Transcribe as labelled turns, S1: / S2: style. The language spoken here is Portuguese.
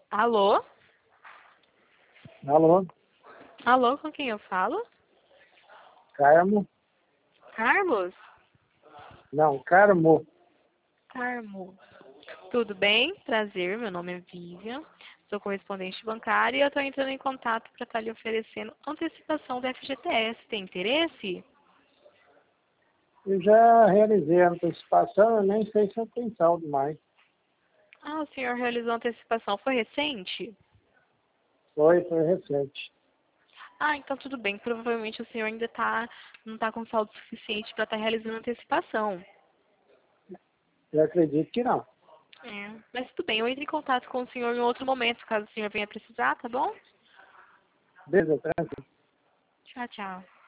S1: Alô?
S2: Alô,
S1: Alô, com quem eu falo?
S2: Carmo?
S1: Carlos?
S2: Não, Carmo.
S1: Carmo. Tudo bem? Prazer, meu nome é Vivian. Sou correspondente bancária e eu estou entrando em contato para estar lhe oferecendo antecipação do FGTS. Tem interesse?
S2: Eu já realizei a antecipação, eu nem sei se eu tenho saldo mais.
S1: Ah, o senhor realizou a antecipação. Foi recente?
S2: Foi recente.
S1: Ah, então tudo bem. Provavelmente o senhor ainda não está com saldo suficiente para estar realizando a antecipação.
S2: Eu acredito que não.
S1: É, mas tudo bem, eu entro em contato com o senhor em outro momento, caso o senhor venha precisar, tá bom?
S2: Beleza, tranquilo.
S1: Tchau, tchau.